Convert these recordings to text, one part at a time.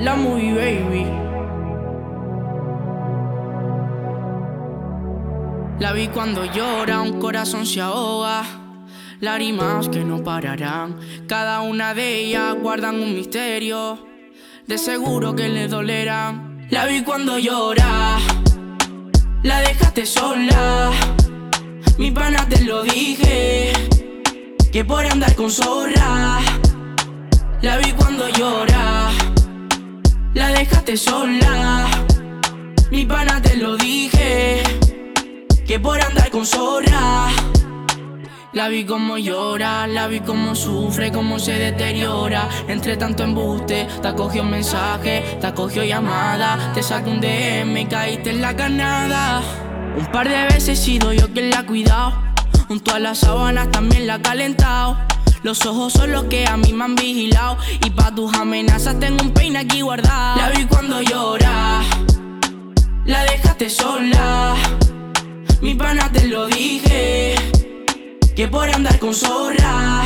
La movie baby. La vi cuando llora, un corazón se ahoga. Lágrimas que no pararán. Cada una de ellas guardan un misterio. De seguro que le dolerán. La vi cuando llora. La dejaste sola. Mi pana te lo dije, que por andar con zorra. La vi cuando llora. La dejaste sola. Mi pana te lo dije, que por andar con zorra. La vi como llora, la vi como sufre, como se deteriora. Entre tanto embuste, te acogió mensaje, te acogió llamada. Te saqué un DM y caíste en la carnada. Un par de veces he sido yo quien la ha cuidado. Junto a las sábanas también la ha calentado. Los ojos son los que a mí me han vigilado. Y pa' tus amenazas tengo un peine aquí guardado. La vi cuando llora. La dejaste sola. Mi pana te lo dije, que por andar con zorra.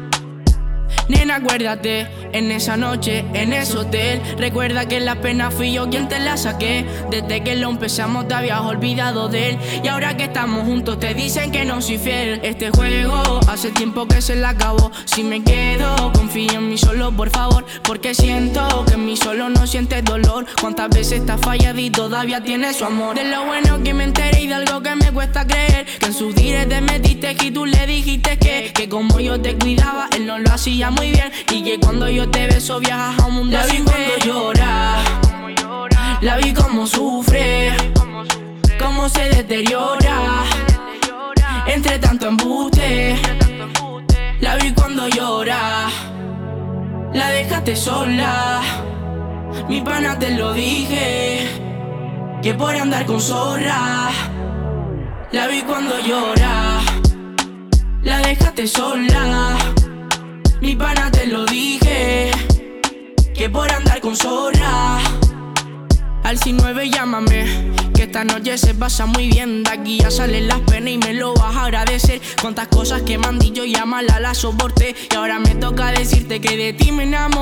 Nena, acuérdate, en esa noche, en ese hotel. Recuerda que en la pena fui yo quien te la saqué. Desde que lo empezamos te habías olvidado de él. Y ahora que estamos juntos te dicen que no soy fiel. Este juego hace tiempo que se la acabó. Si me quedo, confía en mí solo, por favor. Porque siento que en mí solo no sientes dolor. Cuántas veces te has fallado y todavía tienes su amor. De lo bueno que me enteré y de algo que me cuesta creer. Que en sus directs te metiste y tú le dijiste que como yo te cuidaba, él no lo hacía muy bien. Y que cuando yo te beso viajas a un mundo. La vi cuando llora. La vi como sufre, como se deteriora. Entre tanto embuste. La vi cuando llora. La dejaste sola. Mi pana te lo dije, que por andar con zorra. La vi cuando llora. La dejaste sola. Mi pana te lo dije, que por andar con zorra. Al 9 llámame, que esta noche se pasa muy bien. De aquí ya salen las penas y me lo vas a agradecer. Cuántas cosas que me han dicho ya mala las soporté. Y ahora me toca decirte que de ti me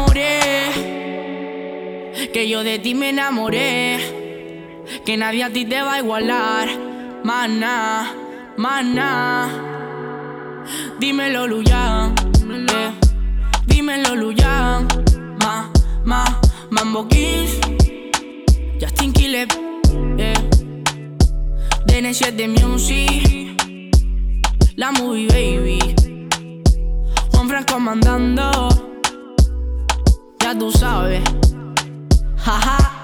enamoré, que yo de ti me enamoré, que nadie a ti te va a igualar. Mana, mana. Dímelo, Luyan, dímelo, Luyan. Mambo Kings, Justin Quiles, DN7 Music, La Movie Baby, Juan Franco mandando. Ya tú sabes, jaja.